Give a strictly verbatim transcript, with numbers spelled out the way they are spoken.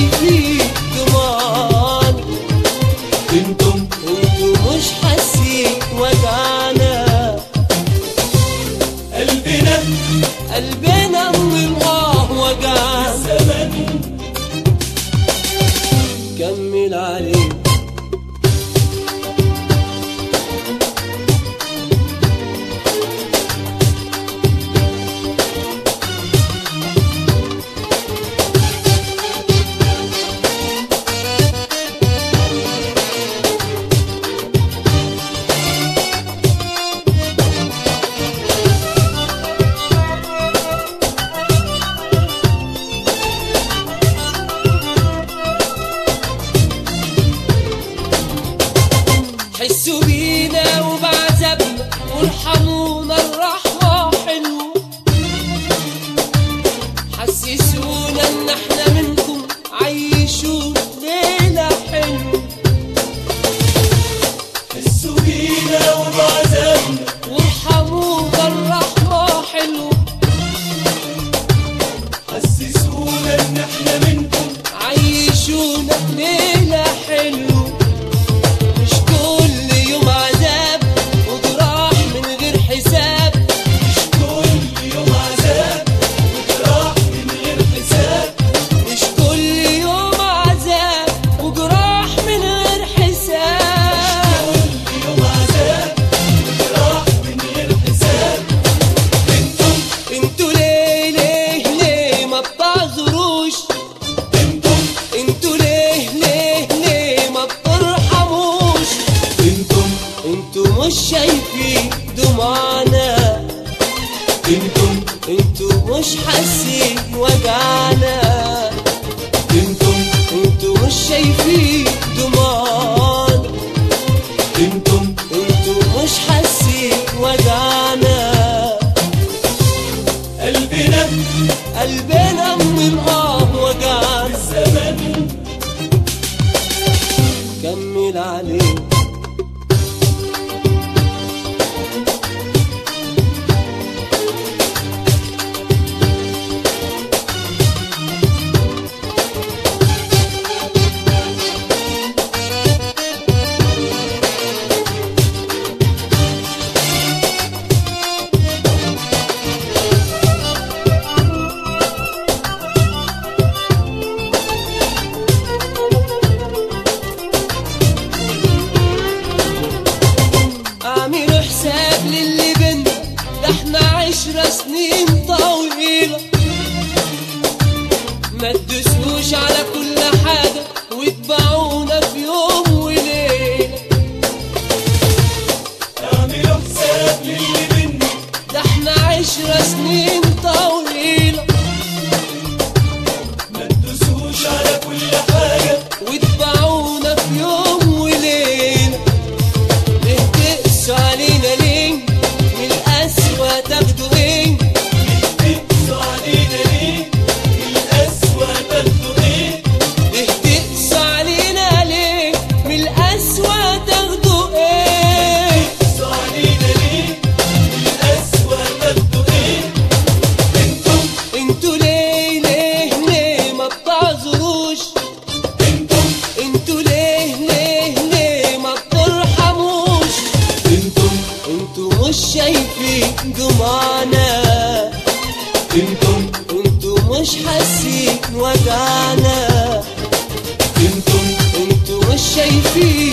شايفين دموعنا، انتم انتم مش حاسين وجعنا. قلبنا قلبنا من اه وجعنا، الزمن كمل عليه. حسوا بينا وبعذابنا وارحمونا، الرحمة حلوة. حسسونا ان احنا منكم، عيشوا ليلة حلوة. حسوا بينا وبعذابنا وارحمونا، الرحمة حلوة. حسسونا ان احنا منكم، عيشونا ليلة حلوة. مش شايفين دموعنا، انتم انتم مش حاسين وجعنا. انتم انتم مش شايفين دموعنا، انتم انتم مش حاسين وجعنا. قلبنا قلبنا من اه وجعنا، الزمن كمل عليه. اعملوا حساب للي بينا، ده احنا عشرة سنين طويلة. ما تدوسوش على كل حاجة واتبعونا في يوم وليلة. اعملوا حساب للي بينا، ده احنا عشرة سنين طويلة. ما تدوسوش على كل حاجة واتبعونا في يوم وليلة. ليه تقسوا علينا ليه؟ من القسوة تاخدوا ايه؟ تقسوا علينا ليه؟ من القسوة تاخدوا ايه؟ ليه تقسوا علينا ليه؟ من القسوة تاخدوا ايه؟ تقسوا علينا ليه؟ من القسوة تاخدوا ايه؟ انتم انتوا ليه ليه ليه ما بتعذروش؟ انتم انتوا ليه ليه ليه ما بترحموش؟ انتم انتوا مش شايفين دموعنا، انتم انتوا مش حاسين وجعنا. انتم انتوا مش شايفين